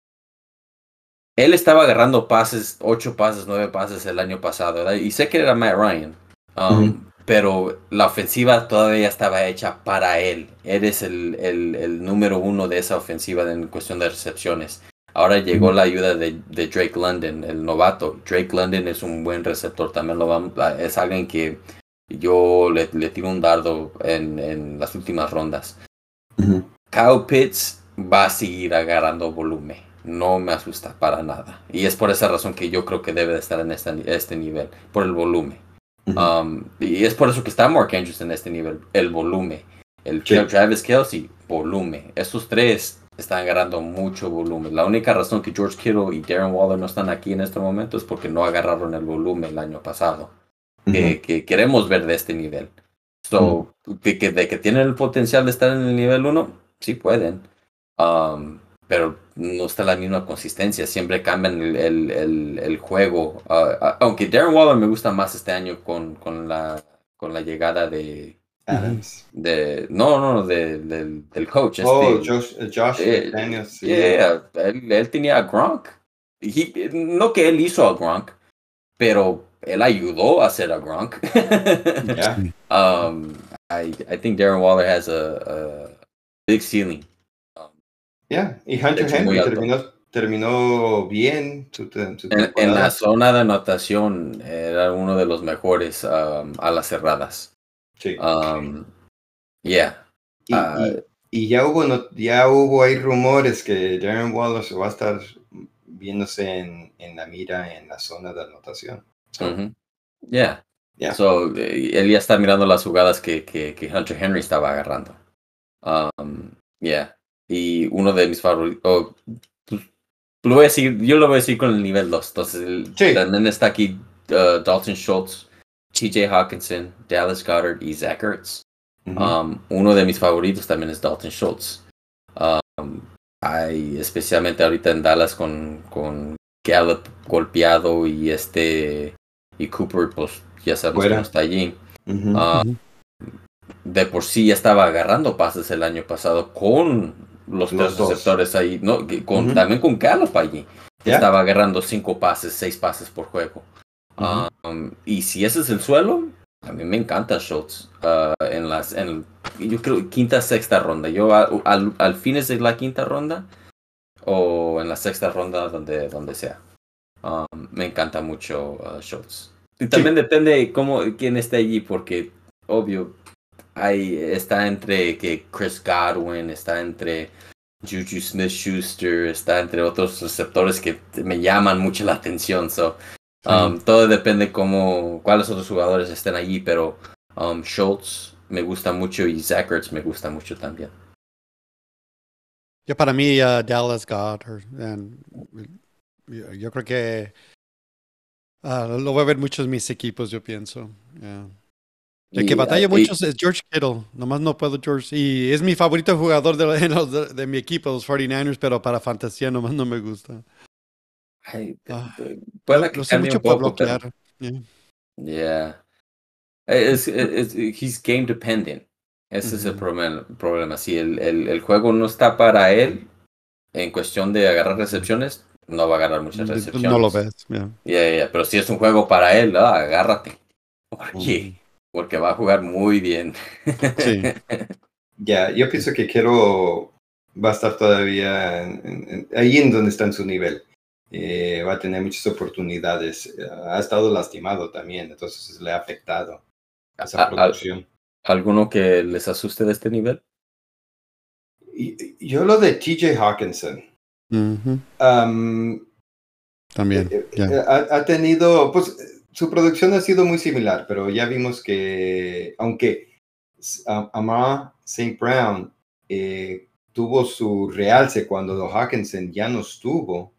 él estaba agarrando pases, ocho pases, nueve pases el año pasado, ¿verdad? Y sé que era Matt Ryan. Um, ujú, pero la ofensiva todavía estaba hecha para él. Él es el, el, el número uno de esa ofensiva en cuestión de recepciones. Ahora llegó la ayuda de, de Drake London, el novato. Drake London es un buen receptor. También lo vamos, es alguien que yo le, le tiro un dardo en, en las últimas rondas. ujú. Kyle Pitts va a seguir agarrando volumen. No me asusta para nada. Y es por esa razón que yo creo que debe de estar en esta, este nivel. Por el volumen. Ujú. Um, y es por eso que está Mark Andrews en este nivel. El volumen. El Sí. Travis Kelce, volumen. Estos tres están agarrando mucho volumen. La única razón que George Kittle y Darren Waller no están aquí en este momento es porque no agarraron el volumen el año pasado. Ujú, Que, que queremos ver de este nivel. So, de que, de que tienen el potencial de estar en el nivel uno, sí pueden. Um, pero no está la misma consistencia. Siempre cambian el, el, el, el juego. Uh, uh, aunque Darren Waller me gusta más este año con, con, la, con la llegada de, Adams. de no, no, de, del, del coach. Oh, Este, Josh, Josh eh, McDaniels, sí. yeah, él, él tenía a Gronk. He- no que él hizo a Gronk, pero él ayudó a hacer a Gronk. Yeah. Sí. um, I, I think Darren Waller has a, a big ceiling. Um, Yeah. Y Hunter hecho muy Henry alto. terminó, terminó bien su, su en, en la zona de anotación era uno de los mejores um, a las cerradas. Sí. Um, yeah. Y, uh, y, y ya hubo no, ya hubo hay rumores que Darren Waller va a estar viéndose en, en la mira en la zona de anotación. So, uh-huh. Yeah. Yeah. So, eh, él ya está mirando las jugadas que, que, que Hunter Henry estaba agarrando. Um, yeah. Y uno de mis favoritos. Oh, pues, lo voy a decir, yo lo voy a decir con el nivel dos. Entonces, el, Sí. también está aquí uh, Dalton Schultz, T J Hawkinson, Dallas Goedert y Zach Ertz. Uh-huh. Um, uno de mis favoritos también es Dalton Schultz. Um, hay, especialmente ahorita en Dallas con, con Gallup golpeado y este y Cooper, pues ya sabemos Fuera. que no está allí. Uh-huh. Uh, Ujú. de por sí ya estaba agarrando pases el año pasado con los, Los tres dos. receptores ahí, ¿no? Que con, Ujú. también con Gallup allí. Yeah. Estaba agarrando cinco pases, seis pases por juego. Ujú. Um, y si ese es el suelo, a mí me encanta Schultz. Uh, en las, en, yo creo quinta, sexta ronda. Yo a- al, al fines de la quinta ronda o en la sexta ronda, donde, donde sea. Um, me encanta mucho uh, Schultz. Y también Sí. depende cómo, quién esté allí, porque obvio, ahí está entre que Chris Godwin, está entre Juju Smith-Schuster, está entre otros receptores que me llaman mucho la atención. So, um, Sí. todo depende cómo, cuáles otros jugadores estén allí, pero um, Schultz me gusta mucho y Zach Ertz me gusta mucho también. Ya para mí, uh, Dallas Goedert. and, yo, yo creo que uh, lo voy a ver muchos mis equipos, yo pienso. Yeah. El que Y, batalla uh, mucho y- es George Kittle. Nomás no puedo George. Y es mi favorito jugador de, de, los- de- de mi equipo, los cuarenta y nueve ers, pero para fantasía nomás no me gusta. ay, Ah, puede lo, que lo sé cambie mucho un para poco, pero bloquear. Yeah. yeah. Es, es, he's game dependent. Ese es el Ujú. problema. problema. Si el, el, el juego no está para él, en cuestión de agarrar recepciones, no va a agarrar muchas No lo recepciones. ves. Yeah. Yeah, yeah. Pero si es un juego para él, ah, agárrate. ¿Por Ujú. qué? Porque va a jugar muy bien. Sí. Ya, yo pienso que Quiero va a estar todavía en- en- en- ahí en donde está en su nivel. Eh, va a tener muchas oportunidades. Eh, ha estado lastimado también, entonces le ha afectado esa ¿A- a- producción. ¿Alguno que les asuste de este nivel? Y, y yo lo de T J Hawkinson. Ujú. um, También. eh, Ya. eh, ha, ha tenido, pues eh, su producción ha sido muy similar, pero ya vimos que, aunque uh, Amar Saint Brown eh, tuvo su realce cuando Hawkinson ya no estuvo,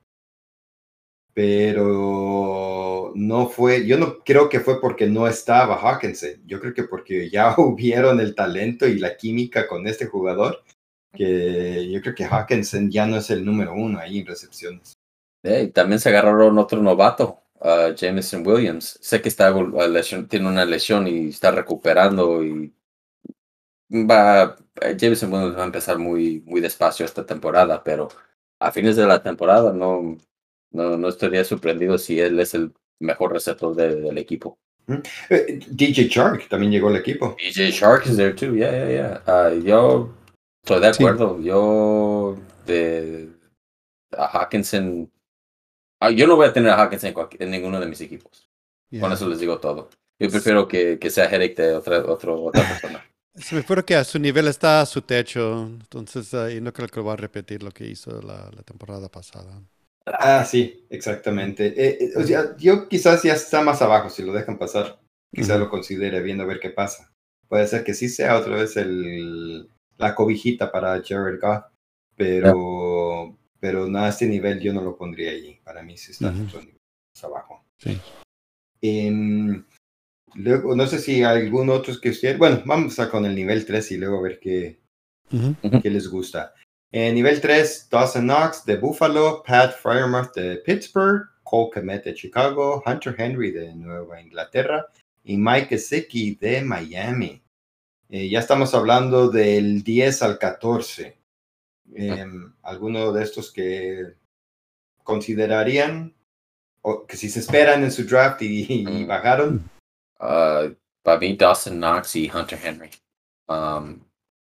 pero no fue, yo no creo que fue porque no estaba Hawkinson, yo creo que porque ya hubieron el talento y la química con este jugador, que yo creo que Hawkinson ya no es el número uno ahí en recepciones. Eh, y también se agarraron otro novato, uh, Jameson Williams. Sé que está uh, lesión, tiene una lesión y está recuperando y va, eh, Jameson Williams va a empezar muy, muy despacio esta temporada, pero a fines de la temporada no, no, no estaría sorprendido si él es el mejor receptor de- del equipo. Eh, D J Chark también llegó al equipo. D J Shark is there too, yeah, yeah, yeah. Uh, yo estoy de Sí. acuerdo. Yo de a Hawkinson, ah, yo no voy a tener a Hawkinson en, cualquier- en ninguno de mis equipos. Con Yeah. eso les digo todo. Yo prefiero que, que sea Herrick de otra, otro, otra persona. Se me fue que a su nivel está a su techo. Entonces, uh, y no creo que va a repetir lo que hizo la, la temporada pasada. Ah, sí, exactamente. Eh, eh, o sea, yo quizás ya está más abajo, si lo dejan pasar. Quizás Ujú. lo considere viendo a ver qué pasa. Puede ser que sí sea otra vez el, la cobijita para Jared Goff, pero, pero no, a este nivel yo no lo pondría allí. Para mí sí está Ujú. otro nivel más abajo. Sí. Em, luego, no sé si hay algún otro que usted... Bueno, vamos a con el nivel tres y luego a ver qué, Ujú. qué les gusta. En nivel tres, Dawson Knox de Buffalo, Pat Freiermuth de Pittsburgh, Cole Kmet de Chicago, Hunter Henry de Nueva Inglaterra y Mike Gesicki de Miami. Eh, ya estamos hablando del diez al catorce. Eh, ¿Alguno de estos que considerarían o que si se esperan en su draft y, y bajaron? Uh, para mí, Dawson Knox y Hunter Henry. Um,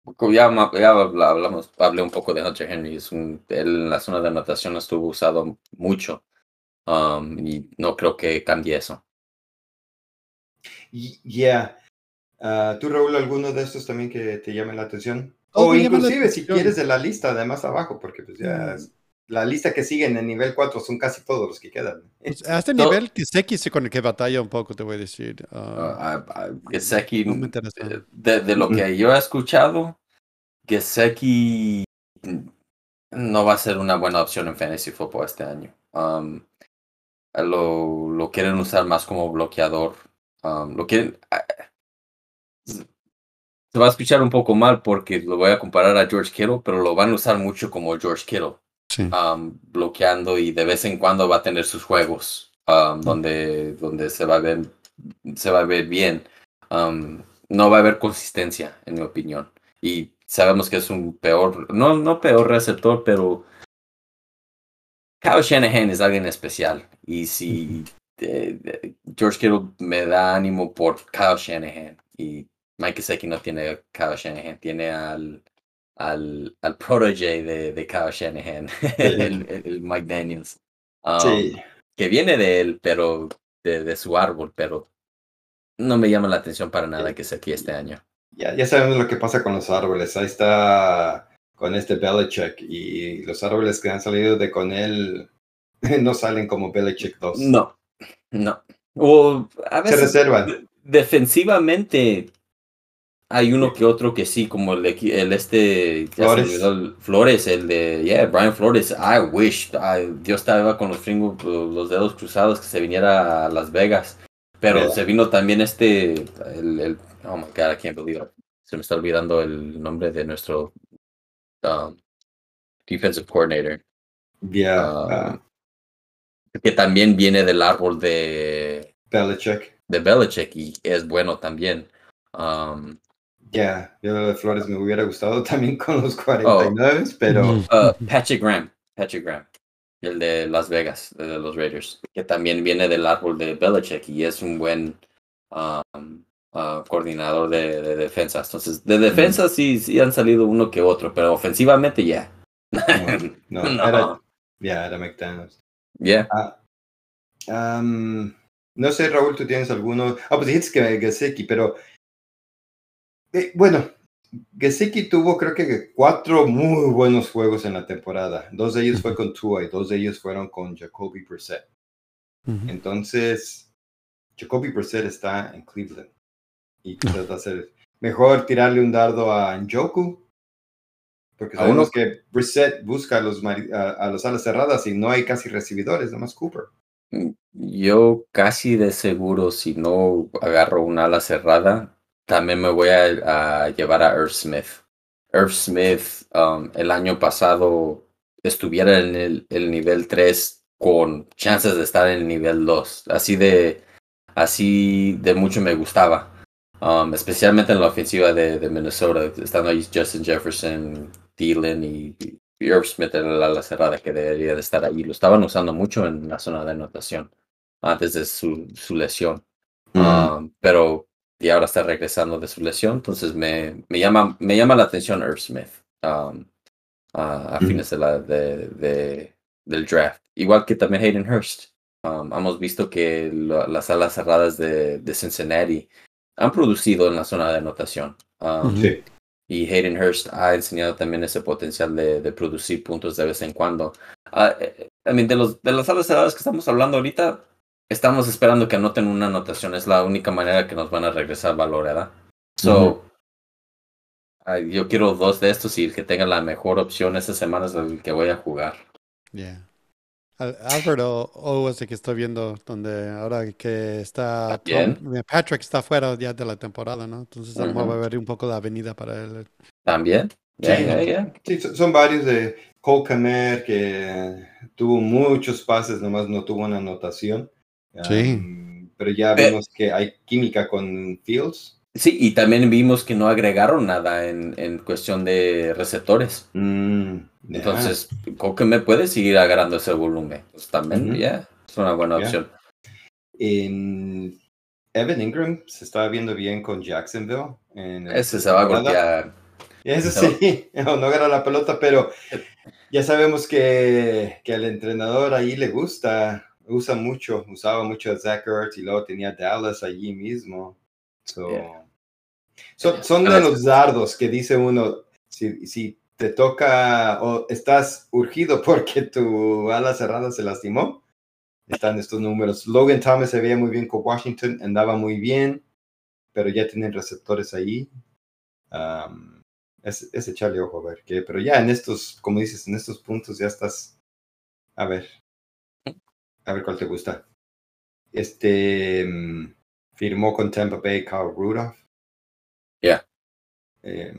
Ya, ya hablamos, hablé un poco de Hunter Henry. Es un, él en la zona de anotación estuvo usado mucho. Um, y no creo que cambie eso. Ya. Yeah. Uh, ¿Tú, Raúl, alguno de estos también que te llamen la atención? Todos O me llaman la inclusive si atención. quieres de la lista de más abajo, porque pues ya Mm. la lista que sigue en el nivel cuatro son casi todos los que quedan. Pues, a este To- nivel, Kiseki es con el que batalla un poco, te voy a decir. uh, Ah, uh, uh, Gesicki, no me interesa. de, de, de lo que yo he escuchado, Gesicki no va a ser una buena opción en Fantasy Football este año. Um, lo, lo quieren usar más como bloqueador. Um, lo quieren... Uh, se va a escuchar un poco mal porque lo voy a comparar a George Kittle, pero lo van a usar mucho como George Kittle. Sí. Um, bloqueando y de vez en cuando va a tener sus juegos um, donde, donde se va a ver se va a ver bien. Um, no va a haber consistencia, en mi opinión. Y sabemos que es un peor, no, no peor receptor, pero Kyle Shanahan es alguien especial. Y si eh, eh, George Kittle me da ánimo por Kyle Shanahan. Y Mike Gesicki no tiene a Kyle Shanahan, tiene al al, al protege de, de Kyle Shanahan, Sí. el, el, el Mike Daniels, um, Sí. que viene de él, pero de, de su árbol, pero no me llama la atención para nada que sea aquí este año. Ya, ya sabemos lo que pasa con los árboles. Ahí está con este Belichick y los árboles que han salido de con él no salen como Belichick dos. No, no. O a Se veces reservan. defensivamente hay uno que otro que sí, como el, de- el este, ya se me Flores. olvidó, el Flores, el de, yeah, Brian Flores. I wish, I, yo estaba con los fringos, los dedos cruzados que se viniera a Las Vegas. Pero Yeah. se vino también este, el, el, oh my God, I can't believe it. Se me está olvidando el nombre de nuestro um, defensive coordinator. Yeah. Um, Uh, que también viene del árbol de, Belichick. de Belichick y es bueno también. Um, Ya, yeah. Yo lo de Flores me hubiera gustado también con los cuarenta y nueve, oh, pero... Uh, Patrick Graham, Patrick Graham, el de Las Vegas, de los Raiders, que también viene del árbol de Belichick y es un buen um, uh, coordinador de, de defensa. Entonces, de defensa mm. sí, sí han salido uno que otro, pero ofensivamente ya. Yeah. No, no, no, era, ya, yeah, era McDaniels. Yeah. Uh, um, no sé, Raúl, ¿tú tienes alguno? Ah, pues dijiste que Gesicki, pero... Eh, bueno, Gesicki tuvo creo que cuatro muy buenos juegos en la temporada. Dos de ellos fue con Tua y dos de ellos fueron con Jacoby Brissett. Uh-huh. Entonces, Jacoby Brissett está en Cleveland. Y quizás va a ser mejor tirarle un dardo a Njoku. Porque sabemos uno... que Brissett busca a los, a, a los alas cerradas y no hay casi recibidores, nomás Cooper. Yo casi de seguro, si no agarro un ala cerrada, también me voy a, a llevar a Irv Smith. Irv Smith um, el año pasado estuviera en el, el nivel tres con chances de estar en el nivel dos. Así de, así de mucho me gustaba. Um, especialmente en la ofensiva de, de Minnesota, estando ahí Justin Jefferson, Thielen y, y Irv Smith en la ala cerrada que debería de estar ahí. Lo estaban usando mucho en la zona de anotación antes de su, su lesión. Mm. Um, pero y ahora está regresando de su lesión, entonces me, me, llama, me llama la atención Irv Smith um, uh, a mm. fines de la, de, de, del draft. Igual que también Hayden Hurst. Um, hemos visto que lo, las alas cerradas de, de Cincinnati han producido en la zona de anotación. Um, sí. Y Hayden Hurst ha enseñado también ese potencial de, de producir puntos de vez en cuando. Uh, I mean, de, los, de las alas cerradas que estamos hablando ahorita, estamos esperando que anoten una anotación. Es la única manera que nos van a regresar valor, ¿verdad? So, uh-huh. uh, yo quiero dos de estos y el que tenga la mejor opción esta semana es el que voy a jugar. Yeah. Alberto O es el que estoy viendo, donde ahora que está Tom, Patrick está fuera ya de la temporada, ¿no? Entonces uh-huh. vamos a ver un poco la avenida para él. También. Yeah, sí, yeah, yeah. sí, son varios de Cole Kmet que tuvo muchos pases, nomás no tuvo una anotación. Sí. Um, pero ya vimos Pero, que hay química con Fields. Sí, y también vimos que no agregaron nada en, en cuestión de receptores. Mm, yeah. Entonces, creo que me puede seguir agarrando ese volumen. Pues también, ya, uh-huh. yeah, es una buena yeah. opción. En Evan Ingram se estaba viendo bien con Jacksonville. En ese se va a golpear. Eso sí, no, no agarra la pelota, pero ya sabemos que, que al entrenador ahí le gusta, usa mucho, usaba mucho a Zach Ertz y luego tenía Dallas allí mismo. So, Yeah. son, Yeah. son de los dardos que dice uno, si, si te toca o estás urgido porque tu ala cerrada se lastimó, están estos números. Logan Thomas se veía muy bien con Washington, andaba muy bien, pero ya tienen receptores ahí. Um, es, es echarle ojo a ver qué, pero ya en estos, como dices, en estos puntos ya estás, a ver, a ver cuál te gusta. Este um, firmó con Tampa Bay Kyle Rudolph. Yeah. Eh,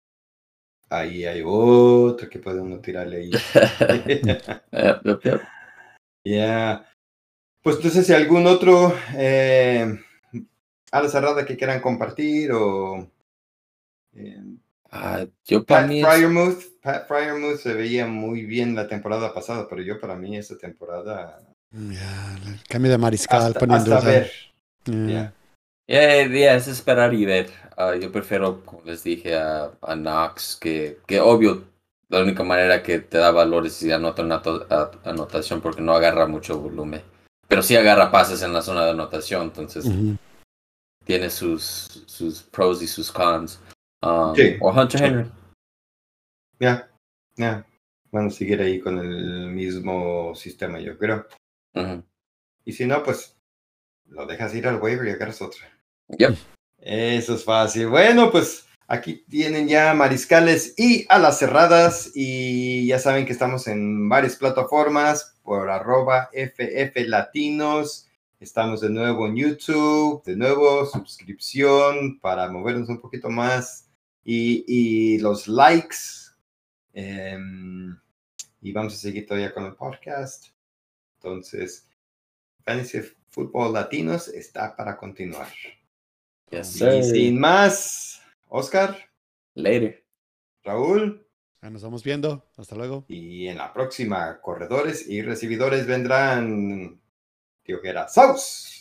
ahí hay otro que puede uno tirarle ahí. yep, yep, yep. Yeah. Pues entonces, si algún otro eh, a la cerrada que quieran compartir o eh, Uh, yo para Pat mí es... Fryermuth, Pat Fryermuth se veía muy bien la temporada pasada, pero yo para mí esta temporada Ya, el cambio de mariscal hasta, poniendo hasta ver. Yeah. Yeah. Yeah, yeah, es esperar y ver. Uh, yo prefiero, como les dije, a, a Knox, que, que obvio, la única manera que te da valor es si anota una to- a- anotación, porque no agarra mucho volumen. Pero sí agarra pases en la zona de anotación, entonces Ujú. tiene sus, sus pros y sus cons. Um, Sí. O Hunter Henry. Ya, ya. Van a seguir ahí con el mismo sistema, yo creo. Ujú. Y si no, pues lo dejas ir al waiver y agarras otra. Yep. Eso es fácil. Bueno, pues aquí tienen ya mariscales y alas cerradas y ya saben que estamos en varias plataformas por arroba F F Latinos. Estamos de nuevo en YouTube, de nuevo suscripción para movernos un poquito más y, y los likes. Eh, y vamos a seguir todavía con el podcast. Entonces, Fantasy Football Latinos está para continuar. Yes, Y sir. sin más, Oscar, Later. Raúl, Ya nos vamos viendo. Hasta luego. y en la próxima, corredores y recibidores vendrán, tío que era Saus.